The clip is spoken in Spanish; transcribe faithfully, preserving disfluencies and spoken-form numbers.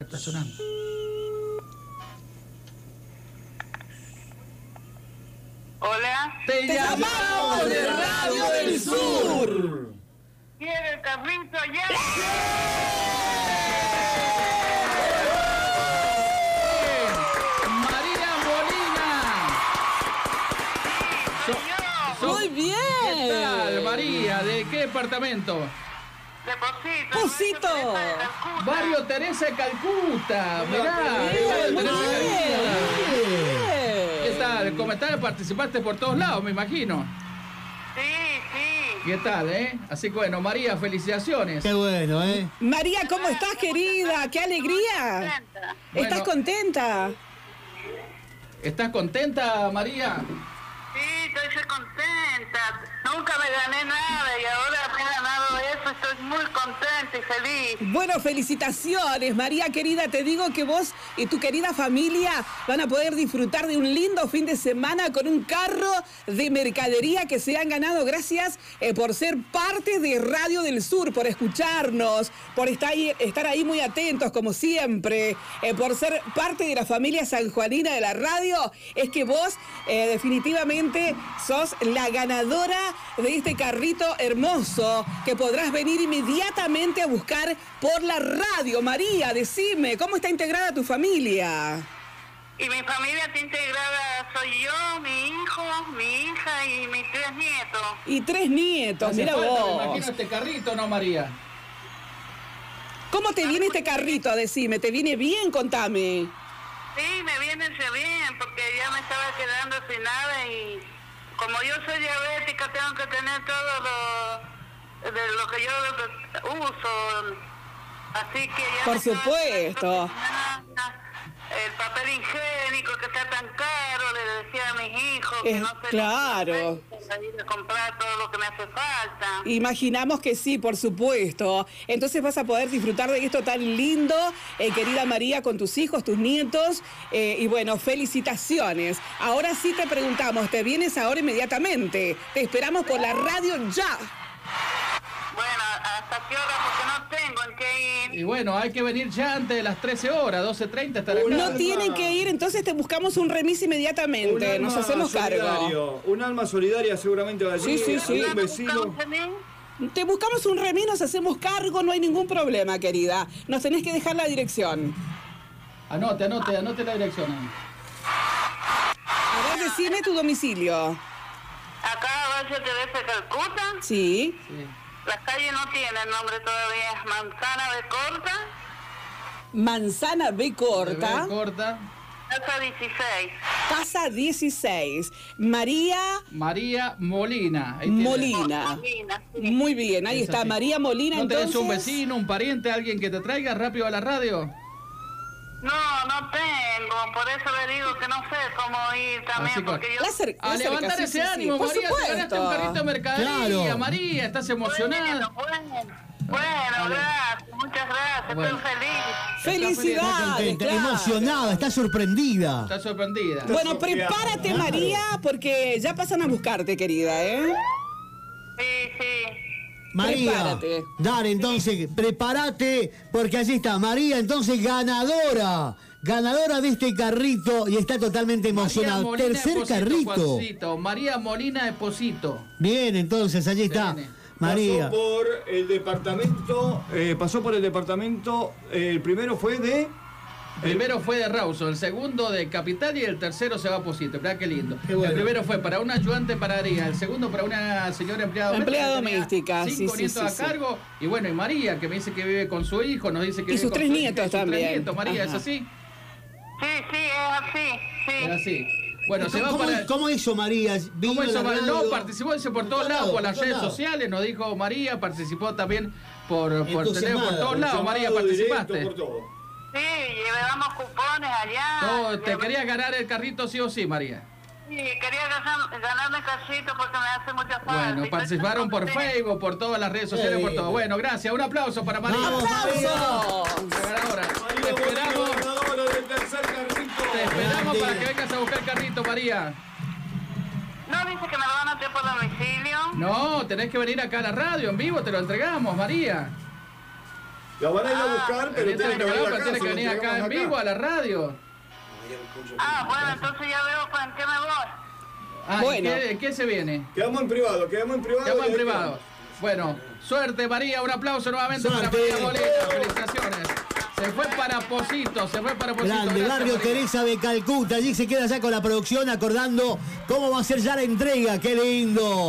está sonando. Hola. Te, Te llamamos de Radio del Sur. ¿Quiere el carrito ya? María Molina. Sí, soy yo. So- Muy bien. ¿Qué tal, María? ¿De qué departamento? De Posito. Posito. Barrio Teresa de Calcuta. Barrio Teresa de Calcuta. Mirá, Bien, muy Teresa de bien. Calcuta. Bien. ¿Qué tal? ¿Cómo estás? Participaste por todos lados, me imagino. Sí, sí. ¿Qué tal, eh? Así que bueno, María, felicitaciones. Qué bueno, ¿eh? María, ¿cómo estás, querida? ¡Qué alegría! Contenta. Bueno. ¿Estás contenta? ¿Estás contenta, María? Sí, estoy muy contenta. Nunca me gané nada y ahora me he ganado eso. Estoy muy contenta y feliz. Bueno, felicitaciones, María querida. Te digo que vos y tu querida familia van a poder disfrutar de un lindo fin de semana con un carro de mercadería que se han ganado gracias eh, por ser parte de Radio del Sur, por escucharnos, por estar ahí, estar ahí muy atentos como siempre, eh, por ser parte de la familia sanjuanina de la radio. Es que vos eh, definitivamente sos la ganadora de este carrito hermoso que podrás venir inmediatamente a buscar por la radio. María, decime, ¿cómo está integrada tu familia? Y mi familia está integrada, soy yo, mi hijo, mi hija y mis tres nietos. Y tres nietos, Hace mira falta, me vos. imagino, este carrito, ¿no, María? ¿Cómo te viene este carrito? Decime, ¿te viene bien? Contame. Sí, me viene ese bien porque ya me estaba quedando sin nada y como yo soy diabética tengo que tener todo lo, de lo que yo uso. Así que ya Por me estaba supuesto. quedando sin nada. El papel higiénico que está tan caro, le decía a mis hijos que Es no sé claro. ir a comprar todo lo que me hace falta. Imaginamos que sí, por supuesto. Entonces vas a poder disfrutar de esto tan lindo, eh, querida María, con tus hijos, tus nietos. Eh, y bueno, felicitaciones. Ahora sí te preguntamos, ¿te vienes ahora inmediatamente? Te esperamos por la radio ya. Bueno, ¿hasta qué hora? Porque no tengo en qué ir. Y bueno, hay que venir ya antes de las trece horas, doce treinta estar acá. Un No alma- tienen que ir, entonces te buscamos un remis inmediatamente. Un Nos alma hacemos cargo. solidario, un alma solidaria seguramente va a Sí, sí, sí. un vecino. Te buscamos un remis, nos hacemos cargo, no hay ningún problema, querida. Nos tenés que dejar la dirección. Anote, anote, anote la dirección. A ver, decime tu domicilio. Acá, Barrio Teresa de Calcuta. Sí. Sí. La calle no tiene nombre todavía, es Manzana de Corta, Manzana B corta, B corta. casa dieciséis. casa dieciséis. María María Molina. Ahí tiene. Molina. Molina, sí. Muy bien, ahí Es está así. María Molina. ¿No tenés entonces un vecino, un pariente, alguien que te traiga rápido a la radio? No, no tengo, por eso le digo que no sé cómo ir también, Así que- porque yo... La cer- A la cerca, levantar sí, ese sí, sí, ánimo, por María, te ganaste un supuesto. carrito de mercadería, Claro. María, estás emocionada. Bueno, bueno, bueno, gracias, muchas gracias, Bueno. estoy feliz. Felicidades, Contenta, claro. emocionada, está sorprendida. Estás sorprendida. Bueno, prepárate, María, porque ya pasan a buscarte, querida, ¿eh? Sí, sí. María, Prepárate. dale, entonces, prepárate, porque allí está María, entonces ganadora, ganadora de este carrito y está totalmente emocionada. María Molina Tercer Esposito, carrito. Juancito. María Molina Esposito. Bien, entonces, allí está. Viene. María. Pasó por el departamento, eh, pasó por el departamento, eh, el primero fue de... Primero fue de Rawson, el segundo de Capital y el tercero se va a Posito. Mirá qué lindo. Qué bueno. El primero fue para una ayudante en panadería, el segundo para una señora empleada Empleada doméstica. que tenía doméstica, Cinco sí, sí, nietos sí, a sí. cargo. Y bueno, y María, que me dice que vive con su hijo, nos dice que Y vive sus con tres su hija nietos y sus tres también. nietos. María, ¿es Ajá. así? Sí, sí, es así, sí. Es así. Bueno, se va ¿Cómo, para... cómo hizo María? Vino ¿Cómo a hizo la María? radio. No, participó dice, por todos lados, por las todos redes lados. sociales, nos dijo María, participó también por, por Entusiasmada, teléfono, por todos lados. María, Llamado directo participaste. por todo. Sí, llevamos cupones allá. No, te Llevé- querías ganar el carrito sí o sí, María. Sí, quería ganar- ganarme casito porque me hace mucha falta. Bueno, Y participaron estoy por contenta. Facebook, por todas las redes sociales, Sí. por todo. Bueno, gracias. Un aplauso para María. Vamos, ¡Aplausos! Ganadora. Te María esperamos, Molina, ganadora del tercer carrito. te esperamos Grande. para que vengas a buscar el carrito, María. No, dice que me lo van a traer por domicilio. No, tenés que venir acá a la radio en vivo, te lo entregamos, María. La van a ir a buscar, pero Tiene tiene que venir acá. tiene se que lo venir acá entregamos en vivo a la radio. Ah, bueno, entonces ya veo con qué me voy. Ah, Bueno. ¿qué, ¿qué se viene? Quedamos en privado, quedamos en privado. Quedamos y en ahí privado. quedamos. Bueno, suerte María, un aplauso nuevamente Suerte. para María Molina, felicitaciones. Se fue para Posito, se fue para Posito. Grande, Gracias, Barrio María. Teresa de Calcuta. Allí se queda ya con la producción acordando cómo va a ser ya la entrega. ¡Qué lindo!